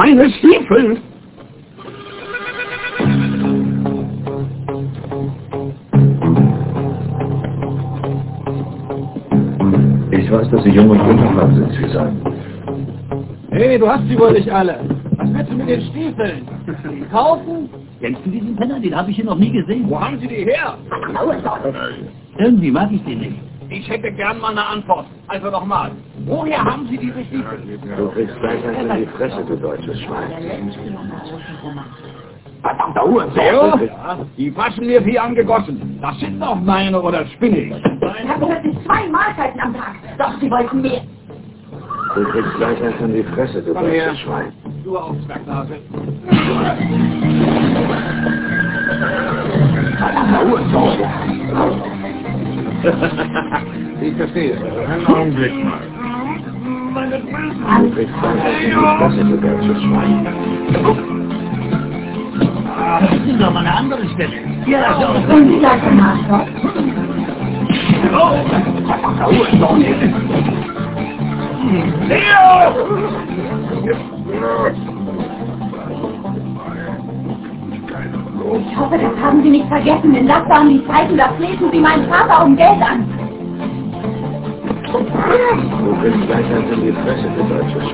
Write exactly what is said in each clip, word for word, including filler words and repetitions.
meine Stiefel! Ich weiß, dass Sie jung und unerfahren sind, Suzanne. Hey, du hast sie wohl nicht alle. Was willst du mit den Stiefeln? Die kaufen? Kennst du diesen Penner? Den habe ich hier noch nie gesehen. Wo haben sie die her? Irgendwie mag ich den nicht. Ich hätte gern mal eine Antwort. Also nochmal. Woher haben sie diese Stiefel? Du kriegst gleich eins in die Fresse, du deutsches Schwein. Verdammter Hurensohn! Ja, die passen mir wie angegossen. Das sind doch meine, oder spinne ich? Ich habe plötzlich zwei Mahlzeiten am Tag. Doch, sie wollten mehr. Du kriegst gleich eins in die Fresse, du Komm her. deutsches Schwein. Du auch, Zwergnase. Verdammter Hurensohn! Ich verstehe. Einen Augenblick mal. Du kriegst gleich eins in die Fresse, du deutsches Schwein. Das ist doch mal eine andere Stelle. Ja, so. Können Sie gleich ein Arschloch? Oh, verdammter Hurensohn! Leo! Ich hoffe, das haben Sie nicht vergessen, denn das waren die Zeiten, da flehten Sie meinen Vater um Geld an. Du kriegst gleich eins in die Fresse, du deutsches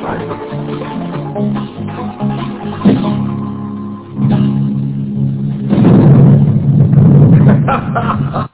Schwein.